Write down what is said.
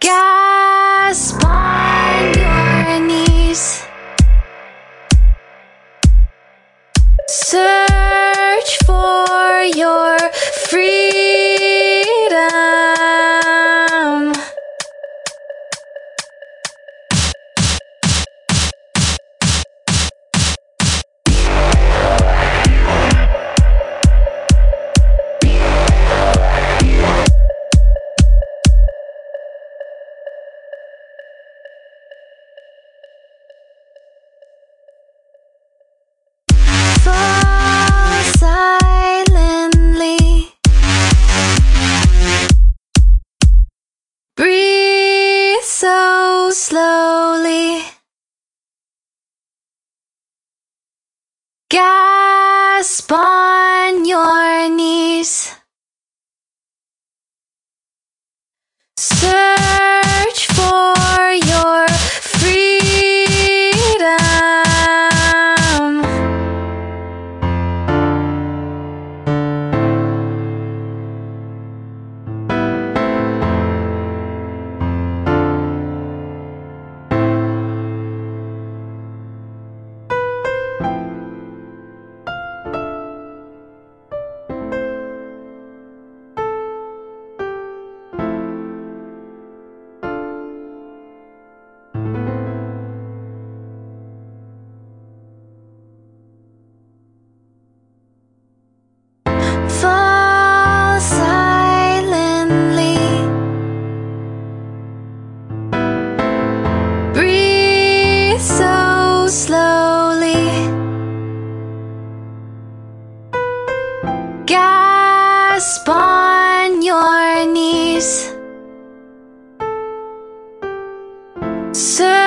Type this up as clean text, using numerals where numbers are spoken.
Gasp on your knees. Search for your freedom. Fall silently. Breathe so slowly. Gasp on your knees. Search for your freedom. Fall silently. Breathe so slowly. Gasp on your knees. Search